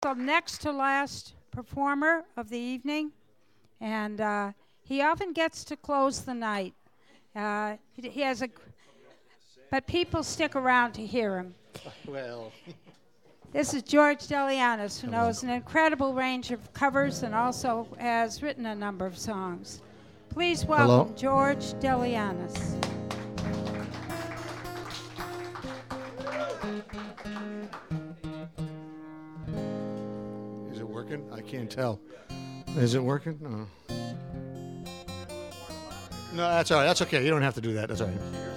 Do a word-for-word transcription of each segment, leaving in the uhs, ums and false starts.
the next to last performer of the evening, and uh, he often gets to close the night. Uh, he, he has a, but people stick around to hear him. Well. This is George Delianis, who Hello. knows an incredible range of covers and also has written a number of songs. Please welcome Hello. George Delianis. Is it working? I can't tell. Is it working? No. No, that's all right. That's okay. You don't have to do that. That's all right.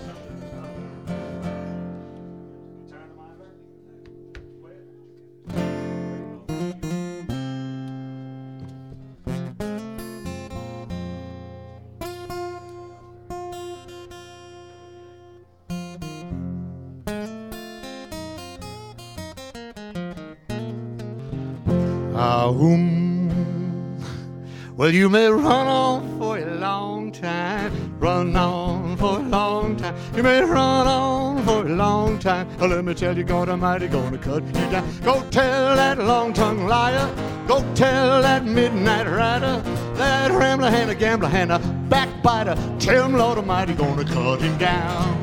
Ah, um, well, you may run on for a long time, run on for a long time. You may run on for a long time. Well, let me tell you, God Almighty gonna cut you down. Go tell that long-tongued liar, go tell that midnight rider, that rambler and a gambler and a backbiter. Tell him, Lord Almighty gonna cut him down.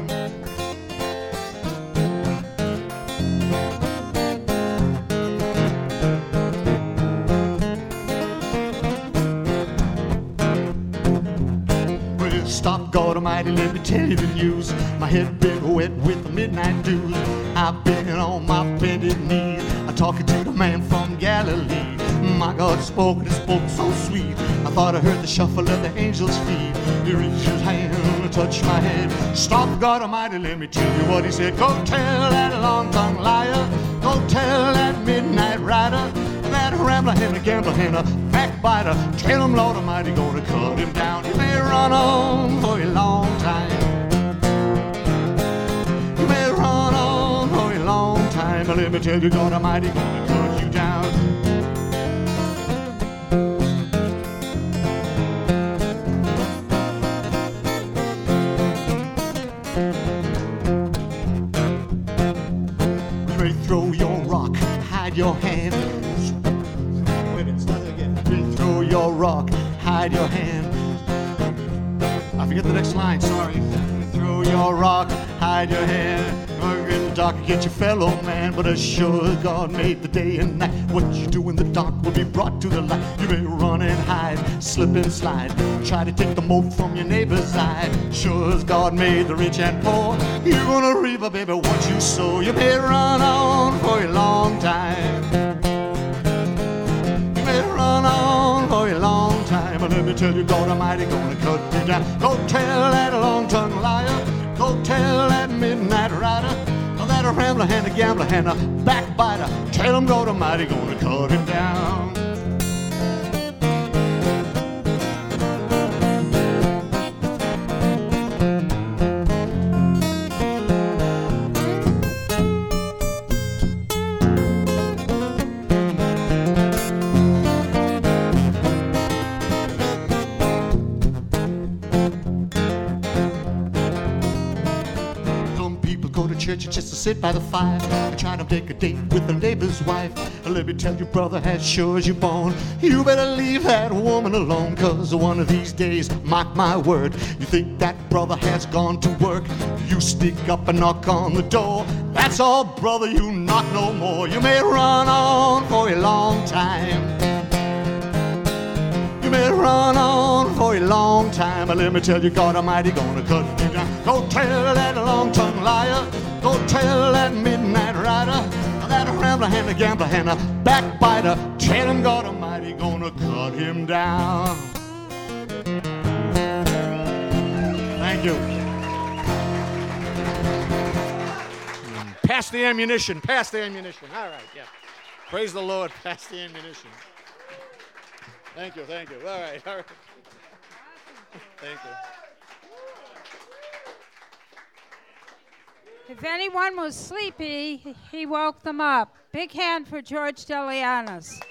Stop, God Almighty, let me tell you the news. My head been wet with the midnight dews. I've been on my bended knee, I'm talking to the man from Galilee. My God spoke and he spoke so sweet. I thought I heard the shuffle of the angel's feet. He reached his hand and touched my head. Stop, God Almighty, let me tell you what he said. Go tell that long-tongued liar, go tell that midnight rider, that rambler and a gambler and a backbiter. Tell him, Lord Almighty, gonna cut him down. You may run on for a long time. You may run on for a long time. But let me tell you, God Almighty, gonna cut you down. You may throw your rock, hide your hand. Throw your rock, hide your hand. I forget the next line, sorry. Throw your rock, hide your hand. Work in the dark against your fellow man. But as sure as God made the day and night, what you do in the dark will be brought to the light. You may run and hide, slip and slide, try to take the mote from your neighbor's eye. Sure as God made the rich and poor, you're gonna reap, baby, what you sow. You may run on for a long time. You may run on for a long time, but let me tell you, God Almighty gonna cut you down. Go tell that long-tongued liar, go tell that midnight rider, that a rambler and a gambler and a backbiter. Tell him, God Almighty gonna cut him down. Church just to sit by the fire, trying to take a date with the neighbor's wife. Let me tell you, brother, as sure as you're born, you better leave that woman alone, cause one of these days, mark my word, you think that brother has gone to work, you sneak up and knock on the door. That's all, brother, you knock no more. You may run on for a long time, you may run on for a long time, but let me tell you, God Almighty gonna cut you down. Go tell that long-tongued liar, go tell that midnight rider, that rambler and a gambler and a backbiter. Tell him, God Almighty gonna cut him down. Thank you. Pass the ammunition, pass the ammunition. All right, yeah. Praise the Lord, pass the ammunition. Thank you, thank you. All right, all right. Thank you. If anyone was sleepy, he woke them up. Big hand for George Delianis.